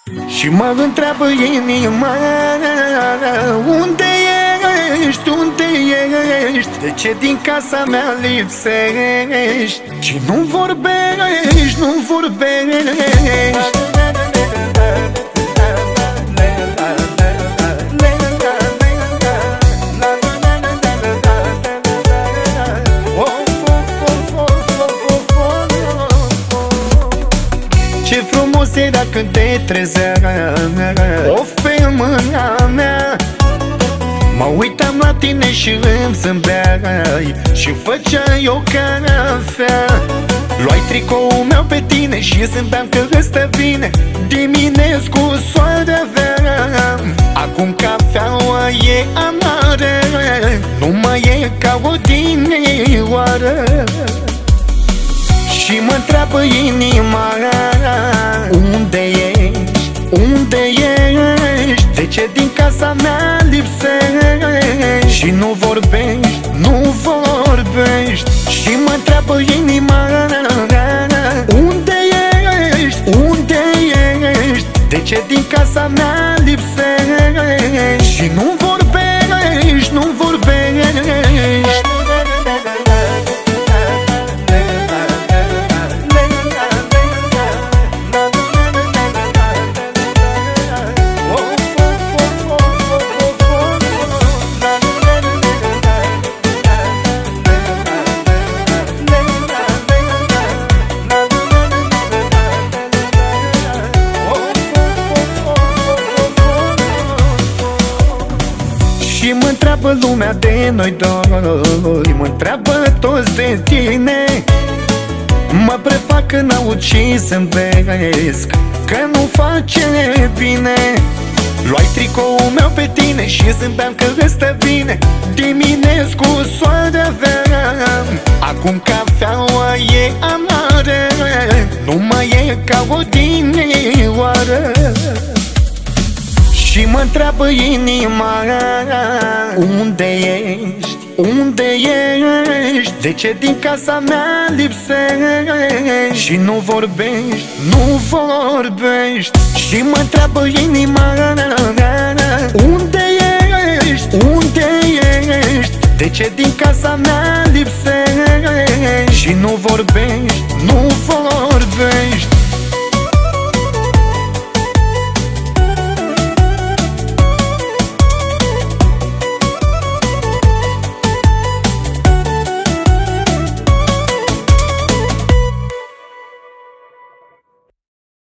Și mă întreabă inima: unde ești, unde ești? De ce din casa mea lipsești? Și nu vorbești, nu vorbești. Ce frumos era când te trezea of pe mâna mea. Mă uitam la tine și îmi zâmbeai și făceai o cafea. Luai tricoul meu pe tine și zâmbeam că îți stă bine. Dimineți cu soare aveam. Acum cafeaua e amară, nu mai e ca odinioară. Și mă întreabă inima: unde ești, unde ești? De ce din casa mea lipsești? Și nu vorbești, nu vorbești. Și mă întreabă inima: unde ești, unde ești? De ce din casa mea lipsești? Și nu vorbești, nu vorbești. Și mă întreabă lumea de noi doi, mă întreabă toți de tine. Mă prefac când aud și zâmbesc că nu face bine. Luai tricoul meu pe tine și zâmbeam că îți stă bine. Dimineți cu soare aveam. Acum cafeaua e amară, nu mai e ca odinioară. Și mă întreabă inima: unde ești, unde ești? De ce din casa mea lipsești? Și nu vorbești, nu vorbești. Și mă întreabă inima: unde ești, unde ești? De ce din casa mea lipsești? Și nu vorbești, nu vorbești.